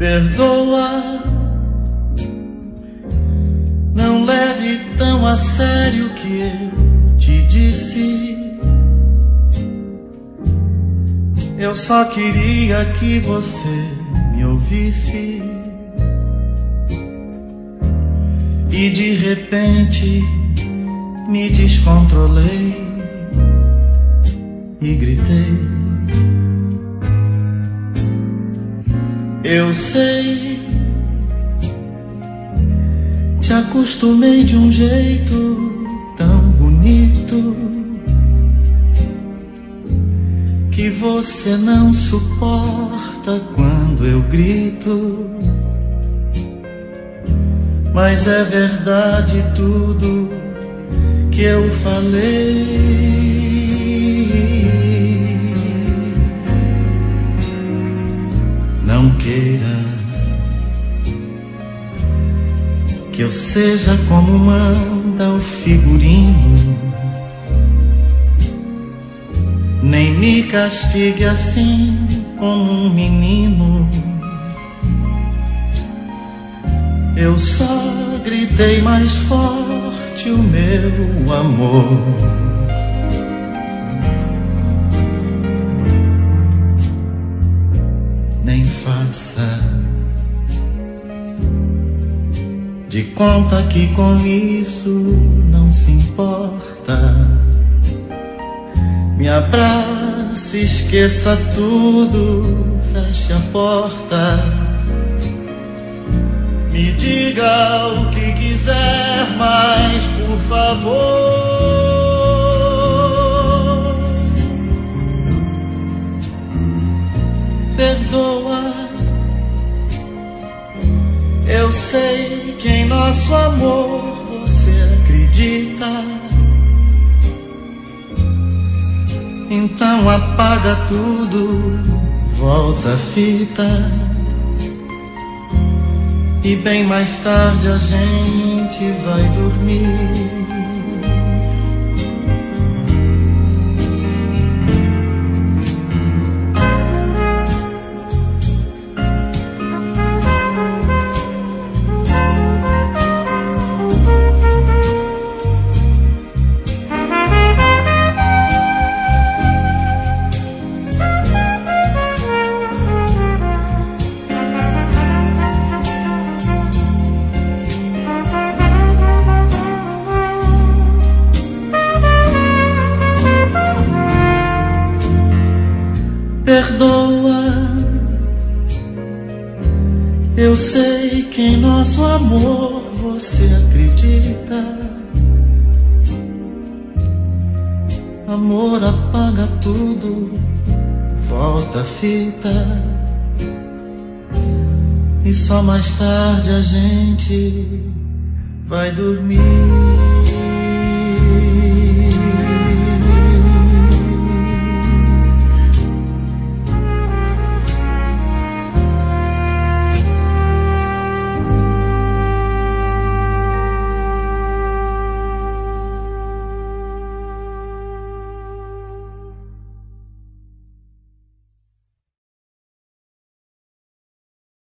Perdoa, não leve tão a sério o que eu te disse. Eu só queria que você me ouvisse. E de repente me descontrolei e gritei. Eu sei, te acostumei de um jeito tão bonito que você não suporta quando eu grito. Mas é verdade tudo que eu falei. Não queira que eu seja como manda o figurino, nem me castigue assim como um menino. Eu só gritei mais forte o meu amor. Nem faça de conta que com isso não se importa. Me abrace, esqueça tudo, feche a porta. Me diga o que quiser, mas por favor, perdoa. Eu sei que em nosso amor você acredita. Então apaga tudo, volta a fita. E bem mais tarde a gente vai dormir. Perdoa, eu sei que em nosso amor você acredita. Amor apaga tudo, volta a fita. E só mais tarde a gente vai dormir.